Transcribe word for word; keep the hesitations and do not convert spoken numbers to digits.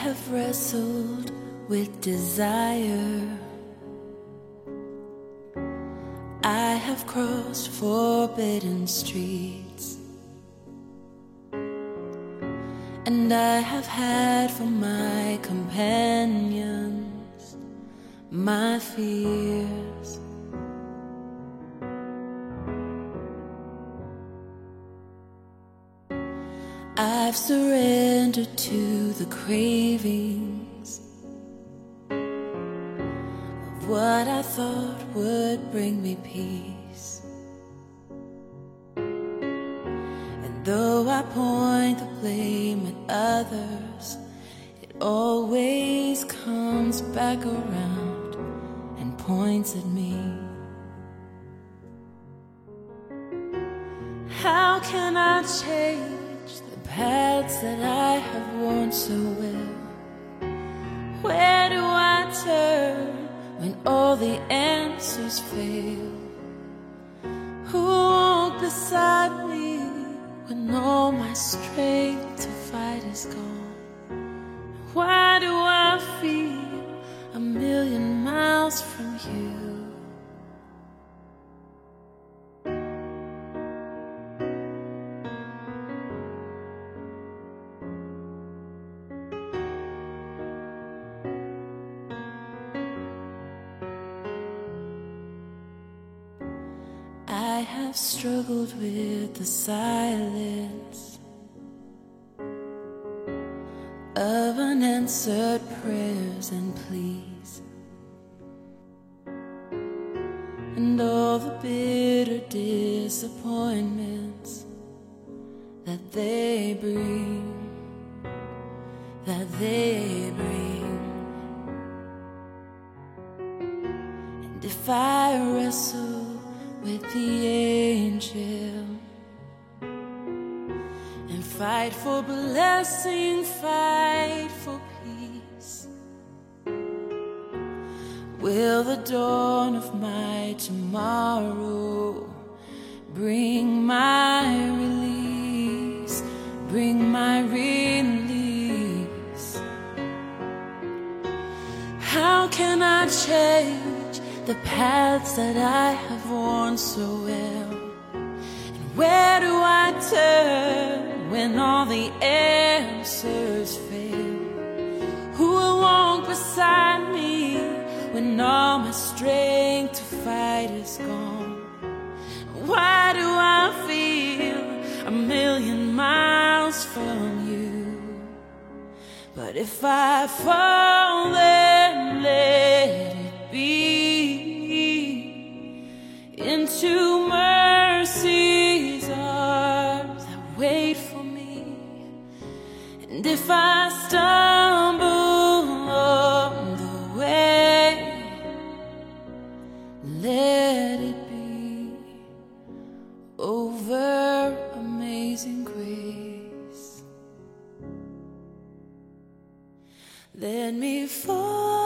have wrestled with desire. I have crossed forbidden streets, and I have had for my companions my fears. I've surrendered to the cravings of what I thought would bring me peace. And though I point the blame at others, it always comes back around and points at me. How can I change the paths that I have worn so well? Where do I turn when all the answers fail? Who walked beside me when all my strength to fight is gone? Why do I feel a million miles from you? I have struggled with the silence of unanswered prayers and pleas, and all the bitter disappointments that they bring, that they bring. And if I wrestle with the angel and fight for blessing, fight for peace, will the dawn of my tomorrow bring my release, bring my release? How can I change the paths that I have worn so well? And where do I turn when all the answers fail? Who will walk beside me when all my strength to fight is gone? Why do I feel a million miles from you? But if I fall, then let it be into mercy's arms that wait for me. And if I stumble on the way, let it be over amazing grace. Let me fall